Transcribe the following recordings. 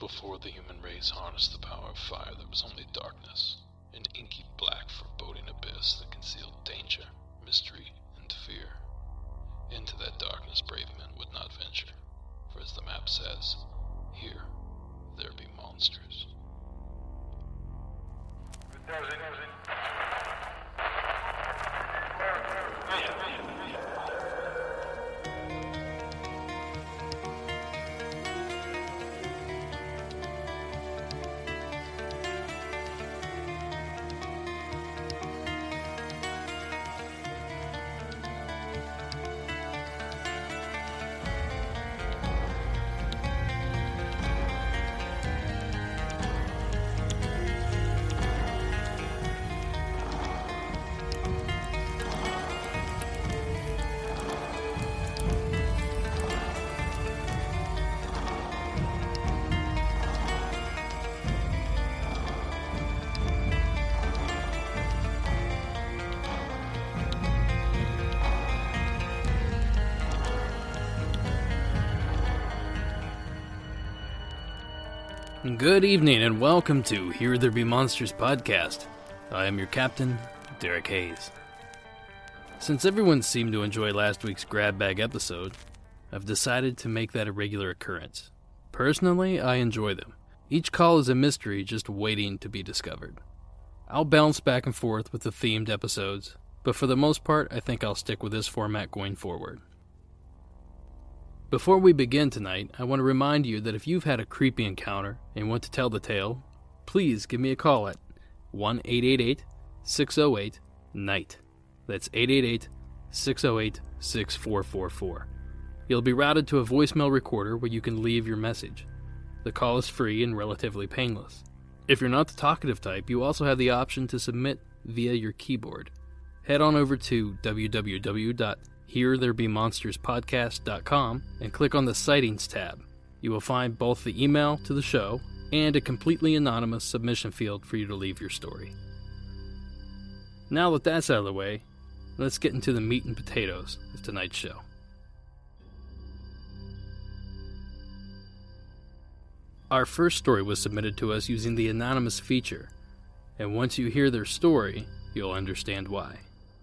Before the human race harnessed the power of fire, there was only darkness, an inky black foreboding abyss that concealed danger, mystery, and fear. Into that darkness brave men would not venture, for as the map says, here there be monsters. Good evening and welcome to Here There Be Monsters podcast. I am your captain, Derek Hayes. Since everyone seemed to enjoy last week's grab bag episode, I've decided to make that a regular occurrence. Personally, I enjoy them. Each call is a mystery just waiting to be discovered. I'll bounce back and forth with the themed episodes, but for the most part, I think I'll stick with this format going forward. Before we begin tonight, I want to remind you that if you've had a creepy encounter and want to tell the tale, please give me a call at 1-888-608-NIGHT. That's 888-608-6444. You'll be routed to a voicemail recorder where you can leave your message. The call is free and relatively painless. If you're not the talkative type, you also have the option to submit via your keyboard. Head on over to www.heretherebemonsterspodcast.com and click on the Sightings tab. You will find both the email to the show and a completely anonymous submission field for you to leave your story. Now that that's out of the way, let's get into the meat and potatoes of tonight's show. Our first story was submitted to us using the anonymous feature, and once you hear their story, you'll understand why.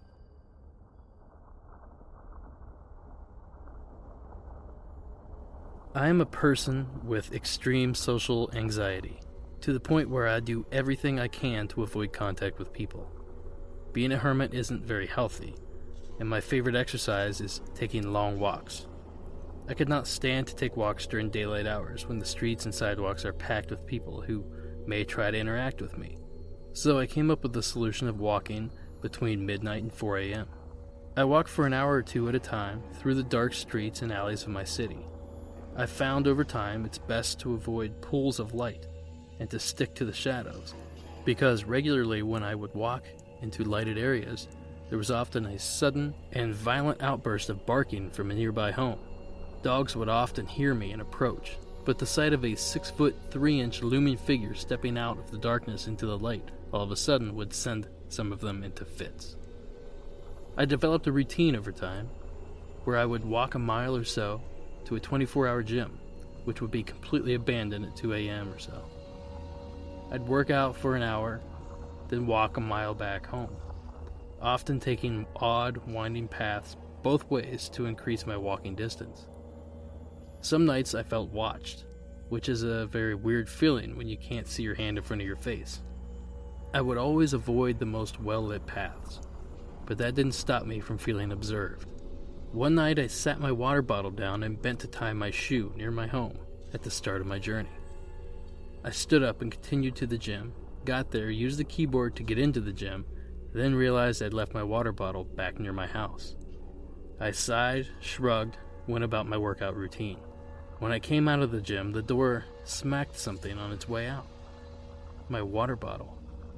I am a person with extreme social anxiety, to the point where I do everything I can to avoid contact with people. Being a hermit isn't very healthy, and my favorite exercise is taking long walks. I could not stand to take walks during daylight hours when the streets and sidewalks are packed with people who may try to interact with me. So I came up with the solution of walking between midnight and 4 a.m. I walk for an hour or two at a time through the dark streets and alleys of my city. I've found over time it's best to avoid pools of light and to stick to the shadows, because regularly when I would walk into lighted areas, there was often a sudden and violent outburst of barking from a nearby home. Dogs would often hear me and approach, but the sight of a 6'3" looming figure stepping out of the darkness into the light all of a sudden would send some of them into fits. I developed a routine over time where I would walk a mile or so to a 24-hour gym, which would be completely abandoned at 2 a.m. or so. I'd work out for an hour, then walk a mile back home, often taking odd, winding paths both ways to increase my walking distance. Some nights I felt watched, which is a very weird feeling when you can't see your hand in front of your face. I would always avoid the most well-lit paths, but that didn't stop me from feeling observed. One night I sat my water bottle down and bent to tie my shoe near my home at the start of my journey. I stood up and continued to the gym, got there, used the keyboard to get into the gym, then realized I'd left my water bottle back near my house. I sighed, shrugged, went about my workout routine. When I came out of the gym, the door smacked something on its way out. My water bottle.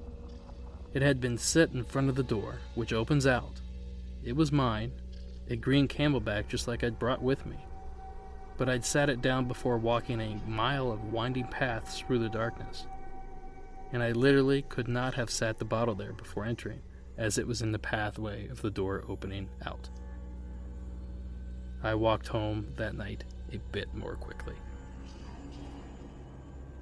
It had been set in front of the door, which opens out. It was mine, a green Camelback just like I'd brought with me. But I'd sat it down before walking a mile of winding paths through the darkness. And I literally could not have sat the bottle there before entering, as it was in the pathway of the door opening out. I walked home that night a bit more quickly.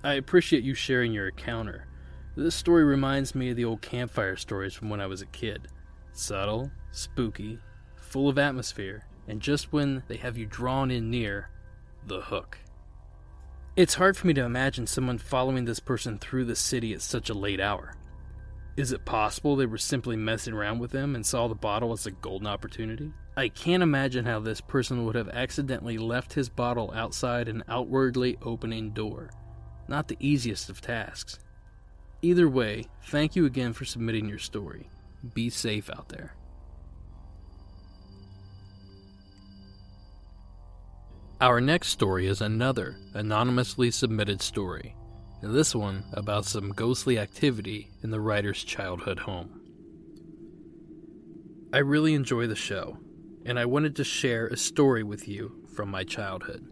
I appreciate you sharing your encounter. This story reminds me of the old campfire stories from when I was a kid. Subtle, spooky, full of atmosphere, and just when they have you drawn in near, the hook. It's hard for me to imagine someone following this person through the city at such a late hour. Is it possible they were simply messing around with them and saw the bottle as a golden opportunity? I can't imagine how this person would have accidentally left his bottle outside an outwardly opening door. Not the easiest of tasks. Either way, thank you again for submitting your story. Be safe out there. Our next story is another anonymously submitted story, and this one about some ghostly activity in the writer's childhood home. I really enjoy the show, and I wanted to share a story with you from my childhood.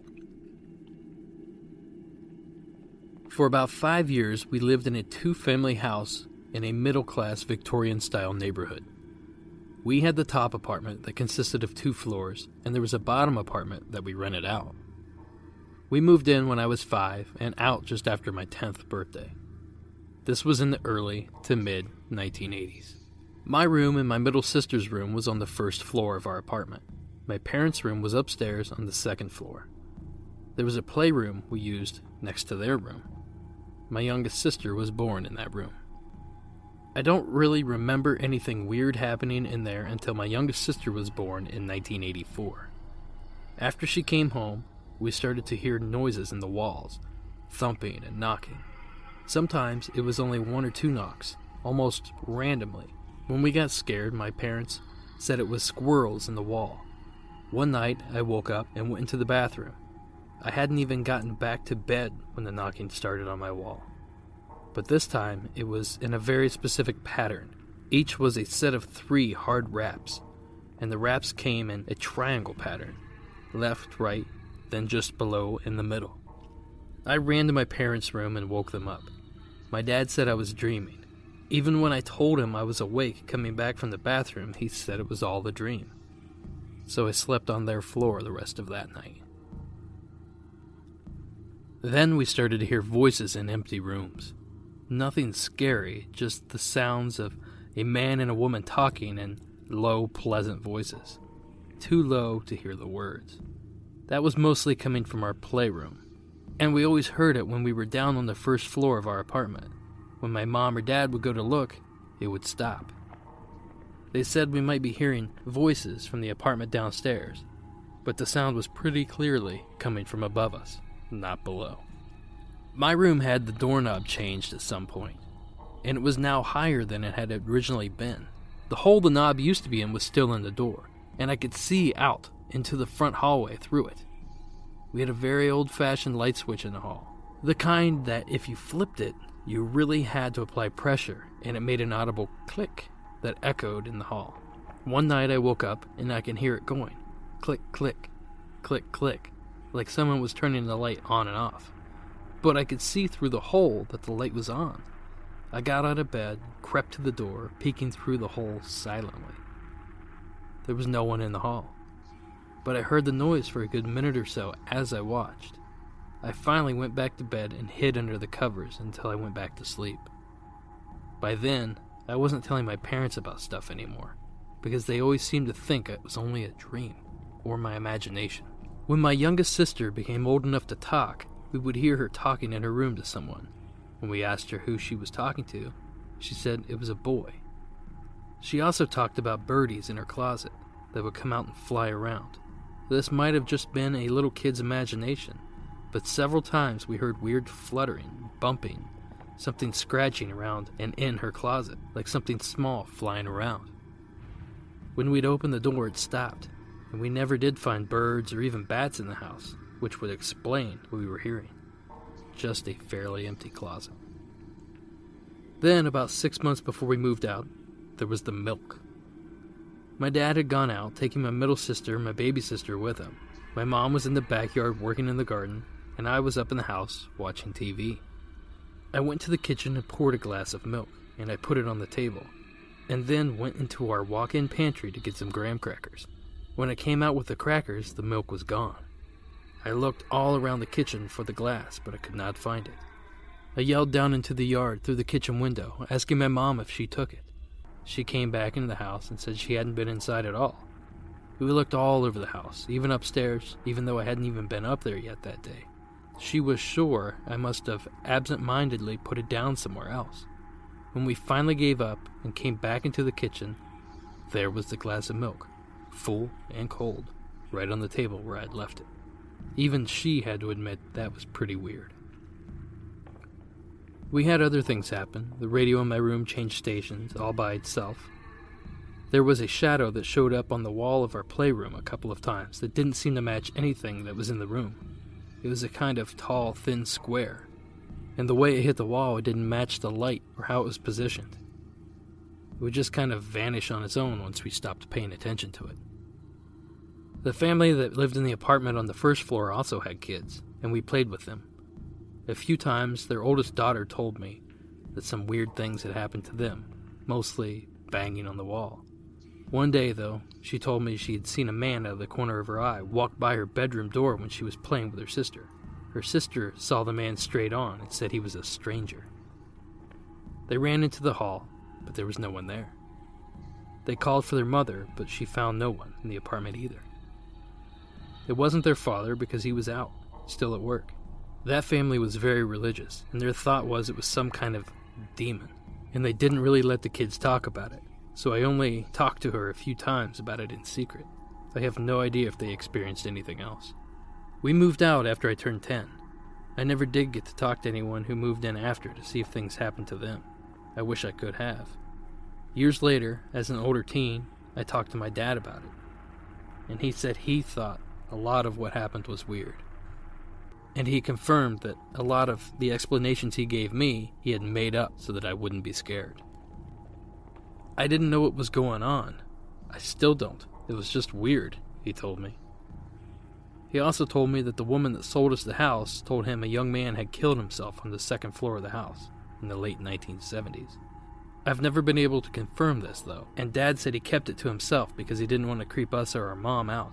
For about 5 years, we lived in a 2-family house in a middle-class Victorian-style neighborhood. We had the top apartment that consisted of 2 floors, and there was a bottom apartment that we rented out. We moved in when I was 5 and out just after my 10th birthday. This was in the early to mid-1980s. My room and my middle sister's room was on the first floor of our apartment. My parents' room was upstairs on the second floor. There was a playroom we used next to their room. My youngest sister was born in that room. I don't really remember anything weird happening in there until my youngest sister was born in 1984. After she came home, we started to hear noises in the walls, thumping and knocking. Sometimes it was only 1 or 2 knocks, almost randomly. When we got scared, my parents said it was squirrels in the wall. One night, I woke up and went into the bathroom. I hadn't even gotten back to bed when the knocking started on my wall. But this time, it was in a very specific pattern. Each was a set of 3 hard raps, and the raps came in a triangle pattern. Left, right, then just below in the middle. I ran to my parents' room and woke them up. My dad said I was dreaming. Even when I told him I was awake coming back from the bathroom, he said it was all a dream. So I slept on their floor the rest of that night. Then we started to hear voices in empty rooms. Nothing scary, just the sounds of a man and a woman talking in low, pleasant voices. Too low to hear the words. That was mostly coming from our playroom, and we always heard it when we were down on the first floor of our apartment. When my mom or dad would go to look, it would stop. They said we might be hearing voices from the apartment downstairs, but the sound was pretty clearly coming from above us, not below. My room had the doorknob changed at some point, and it was now higher than it had originally been. The hole the knob used to be in was still in the door, and I could see out into the front hallway through it. We had a very old-fashioned light switch in the hall, the kind that if you flipped it, you really had to apply pressure, and it made an audible click that echoed in the hall. One night I woke up, and I can hear it going. Click, click, click, click, like someone was turning the light on and off. But I could see through the hole that the light was on. I got out of bed, crept to the door, peeking through the hole silently. There was no one in the hall, but I heard the noise for a good minute or so as I watched. I finally went back to bed and hid under the covers until I went back to sleep. By then, I wasn't telling my parents about stuff anymore, because they always seemed to think it was only a dream, or my imagination. When my youngest sister became old enough to talk, we would hear her talking in her room to someone. When we asked her who she was talking to, she said it was a boy. She also talked about birdies in her closet that would come out and fly around. This might have just been a little kid's imagination, but several times we heard weird fluttering, bumping, something scratching around and in her closet, like something small flying around. When we'd open the door, it stopped, and we never did find birds or even bats in the house, which would explain what we were hearing. Just a fairly empty closet. Then, about 6 months before we moved out, there was the milk. My dad had gone out, taking my middle sister and my baby sister with him. My mom was in the backyard working in the garden, and I was up in the house watching TV. I went to the kitchen and poured a glass of milk, and I put it on the table, and then went into our walk-in pantry to get some graham crackers. When I came out with the crackers, the milk was gone. I looked all around the kitchen for the glass, but I could not find it. I yelled down into the yard through the kitchen window, asking my mom if she took it. She came back into the house and said she hadn't been inside at all. We looked all over the house, even upstairs, even though I hadn't even been up there yet that day. She was sure I must have absent-mindedly put it down somewhere else. When we finally gave up and came back into the kitchen, there was the glass of milk, full and cold, right on the table where I'd left it. Even she had to admit that was pretty weird. We had other things happen. The radio in my room changed stations, all by itself. There was a shadow that showed up on the wall of our playroom a couple of times that didn't seem to match anything that was in the room. It was a kind of tall, thin square, and the way it hit the wall, it didn't match the light or how it was positioned. It would just kind of vanish on its own once we stopped paying attention to it. The family that lived in the apartment on the first floor also had kids, and we played with them. A few times, their oldest daughter told me that some weird things had happened to them, mostly banging on the wall. One day, though, she told me she had seen a man out of the corner of her eye walk by her bedroom door when she was playing with her sister. Her sister saw the man straight on and said he was a stranger. They ran into the hall, but there was no one there. They called for their mother, but she found no one in the apartment either. It wasn't their father because he was out, still at work. That family was very religious, and their thought was it was some kind of demon, and they didn't really let the kids talk about it, so I only talked to her a few times about it in secret. I have no idea if they experienced anything else. We moved out after I turned 10. I never did get to talk to anyone who moved in after to see if things happened to them. I wish I could have. Years later, as an older teen, I talked to my dad about it, and he said he thought a lot of what happened was weird. And he confirmed that a lot of the explanations he gave me, he had made up so that I wouldn't be scared. I didn't know what was going on. I still don't. It was just weird, he told me. He also told me that the woman that sold us the house told him a young man had killed himself on the second floor of the house in the late 1970s. I've never been able to confirm this, though, and Dad said he kept it to himself because he didn't want to creep us or our mom out.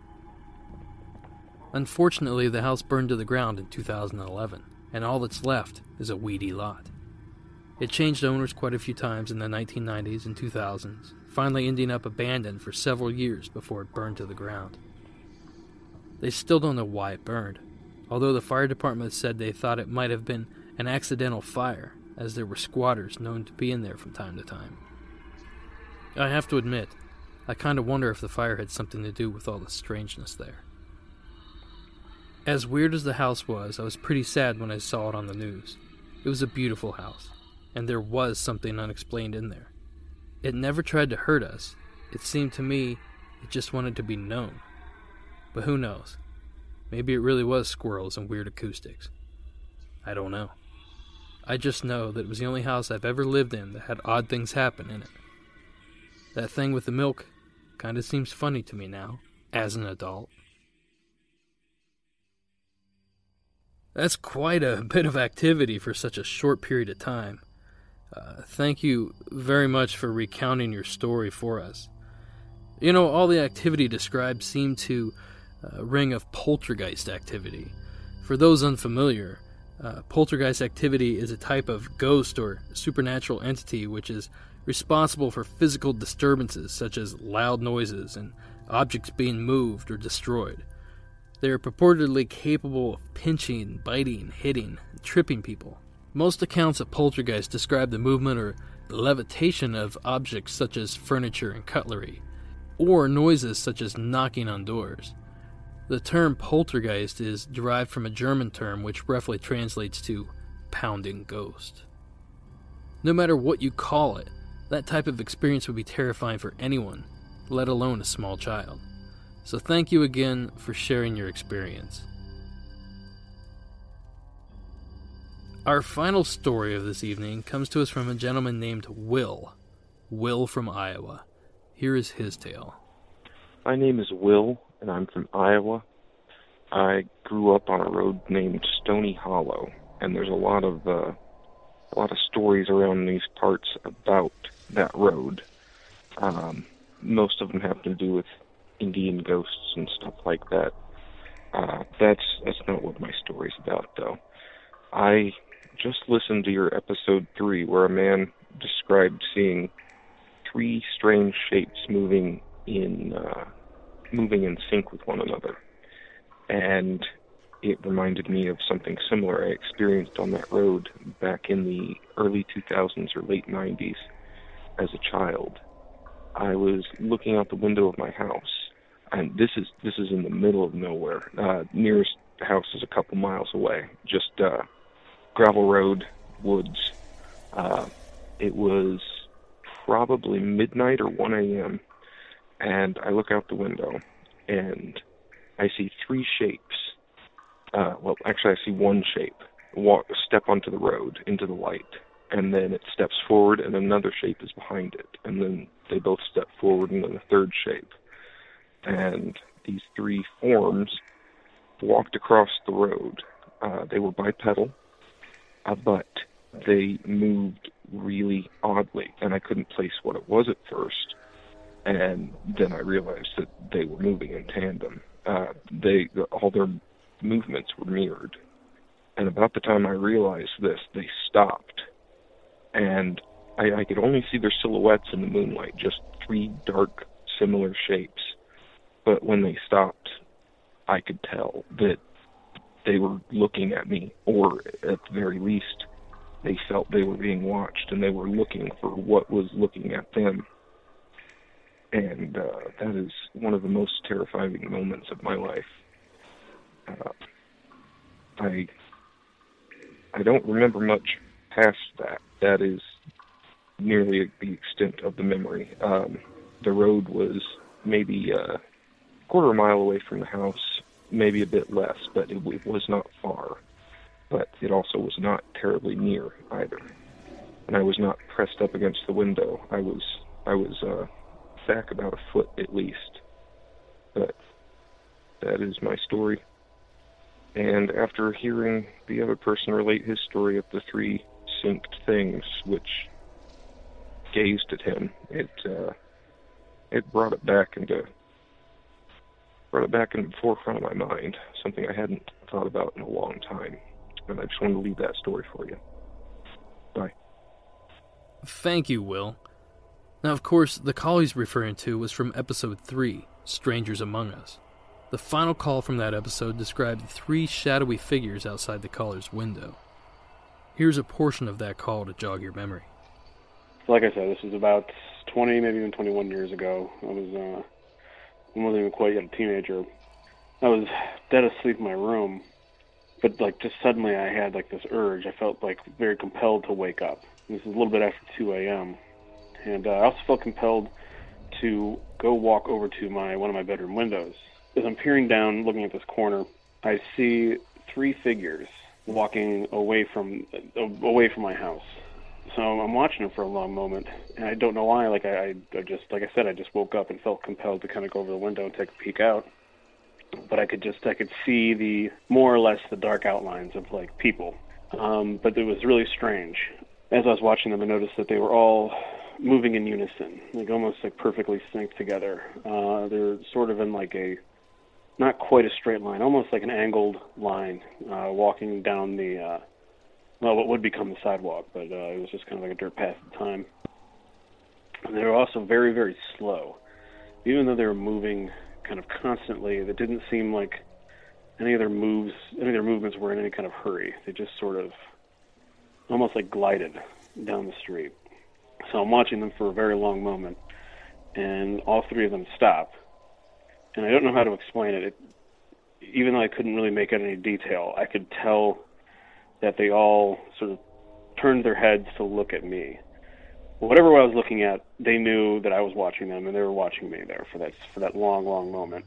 Unfortunately, the house burned to the ground in 2011, and all that's left is a weedy lot. It changed owners quite a few times in the 1990s and 2000s, finally ending up abandoned for several years before it burned to the ground. They still don't know why it burned, although the fire department said they thought it might have been an accidental fire, as there were squatters known to be in there from time to time. I have to admit, I kind of wonder if the fire had something to do with all the strangeness there. As weird as the house was, I was pretty sad when I saw it on the news. It was a beautiful house, and there was something unexplained in there. It never tried to hurt us. It seemed to me it just wanted to be known. But who knows? Maybe it really was squirrels and weird acoustics. I don't know. I just know that it was the only house I've ever lived in that had odd things happen in it. That thing with the milk kind of seems funny to me now, as an adult. That's quite a bit of activity for such a short period of time. Thank you very much for recounting your story for us. You know, all the activity described seemed to ring of poltergeist activity. For those unfamiliar, poltergeist activity is a type of ghost or supernatural entity which is responsible for physical disturbances such as loud noises and objects being moved or destroyed. They are purportedly capable of pinching, biting, hitting, and tripping people. Most accounts of poltergeist describe the movement or the levitation of objects such as furniture and cutlery, or noises such as knocking on doors. The term poltergeist is derived from a German term which roughly translates to pounding ghost. No matter what you call it, that type of experience would be terrifying for anyone, let alone a small child. So thank you again for sharing your experience. Our final story of this evening comes to us from a gentleman named Will. Will from Iowa. Here is his tale. My name is Will, and I'm from Iowa. I grew up on a road named Stony Hollow, and there's a lot of stories around these parts about that road. Most of them have to do with Indian ghosts and stuff like that. That's not what my story's about, though. I just listened to your episode 3 where a man described seeing 3 strange shapes moving in sync with one another. And it reminded me of something similar I experienced on that road back in the early 2000s or late 90s as a child. I was looking out the window of my house, and this is in the middle of nowhere. Nearest house is a couple miles away, just gravel road, woods. It was probably midnight or 1 a.m., and I look out the window, and I see 3 shapes. I see one shape step onto the road into the light, and then it steps forward, and another shape is behind it, and then they both step forward, and then a third shape. And these 3 forms walked across the road. They were bipedal, but they moved really oddly, and I couldn't place what it was at first. And then I realized that they were moving in tandem. All their movements were mirrored. And about the time I realized this, they stopped. And I could only see their silhouettes in the moonlight, just 3 dark, similar shapes. But when they stopped, I could tell that they were looking at me, or at the very least, they felt they were being watched, and they were looking for what was looking at them. And that is one of the most terrifying moments of my life. I don't remember much past that. That is nearly the extent of the memory. The road was maybe a quarter mile away from the house, maybe a bit less, but it was not far. But it also was not terribly near either. And I was not pressed up against the window. I was back about a foot at least. But that is my story. And after hearing the other person relate his story of the 3 synced things which gazed at him, it brought it back in the forefront of my mind, something I hadn't thought about in a long time. And I just wanted to leave that story for you. Bye. Thank you, Will. Now, of course, the call he's referring to was from episode 3, Strangers Among Us. The final call from that episode described 3 shadowy figures outside the caller's window. Here's a portion of that call to jog your memory. Like I said, this was about 20, maybe even 21 years ago. I wasn't even quite yet a teenager. I was dead asleep in my room, but just suddenly I had this urge. I felt very compelled to wake up. This is a little bit after 2 a.m. And I also felt compelled to go walk over to one of my bedroom windows. As I'm peering down, looking at this corner, I see 3 figures walking away from my house. So I'm watching them for a long moment, and I don't know why. I just woke up and felt compelled to kind of go over the window and take a peek out. But I could see more or less the dark outlines of people. But it was really strange. As I was watching them, I noticed that they were all moving in unison, almost perfectly synced together. They're sort of in not quite a straight line, almost like an angled line, walking down what would become the sidewalk, but it was just kind of like a dirt path at the time. And they were also very, very slow. Even though they were moving kind of constantly, it didn't seem like any of their movements were in any kind of hurry. They just sort of almost glided down the street. So I'm watching them for a very long moment, and all 3 of them stop. And I don't know how to explain it. Even though I couldn't really make out any detail, I could tell that they all sort of turned their heads to look at me. Whatever I was looking at, they knew that I was watching them, and they were watching me there for that long, long moment.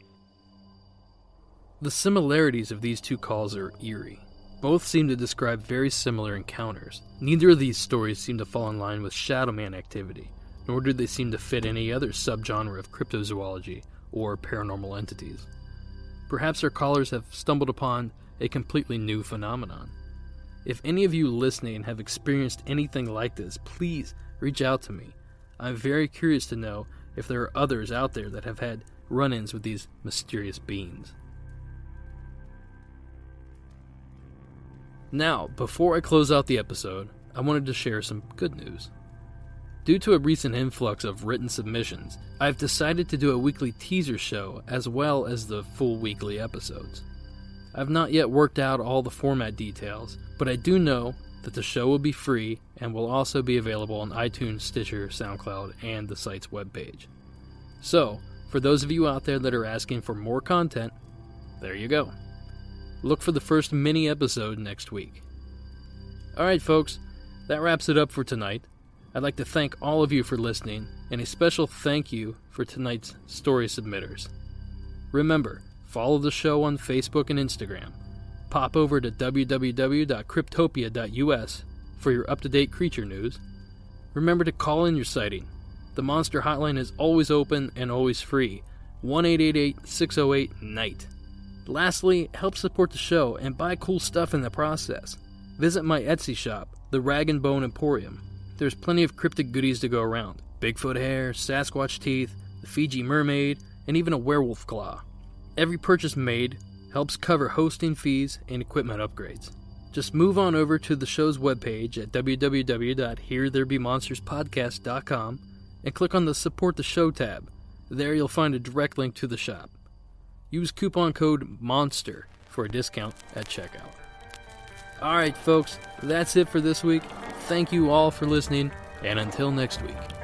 The similarities of these 2 calls are eerie. Both seem to describe very similar encounters. Neither of these stories seem to fall in line with Shadow Man activity, nor did they seem to fit any other subgenre of cryptozoology or paranormal entities. Perhaps our callers have stumbled upon a completely new phenomenon. If any of you listening have experienced anything like this, please reach out to me. I'm very curious to know if there are others out there that have had run-ins with these mysterious beings. Now, before I close out the episode, I wanted to share some good news. Due to a recent influx of written submissions, I've decided to do a weekly teaser show as well as the full weekly episodes. I've not yet worked out all the format details, but I do know that the show will be free and will also be available on iTunes, Stitcher, SoundCloud, and the site's webpage. So, for those of you out there that are asking for more content, there you go. Look for the first mini episode next week. Alright folks, that wraps it up for tonight. I'd like to thank all of you for listening, and a special thank you for tonight's story submitters. Remember, follow the show on Facebook and Instagram. Pop over to www.cryptopia.us for your up-to-date creature news. Remember to call in your sighting. The Monster Hotline is always open and always free. 1-888-608-NIGHT. Lastly, help support the show and buy cool stuff in the process. Visit my Etsy shop, the Rag and Bone Emporium. There's plenty of cryptic goodies to go around. Bigfoot hair, Sasquatch teeth, the Fiji mermaid, and even a werewolf claw. Every purchase made helps cover hosting fees and equipment upgrades. Just move on over to the show's webpage at www.heretherebemonsterspodcast.com and click on the Support the Show tab. There you'll find a direct link to the shop. Use coupon code MONSTER for a discount at checkout. Alright folks, that's it for this week. Thank you all for listening, and until next week.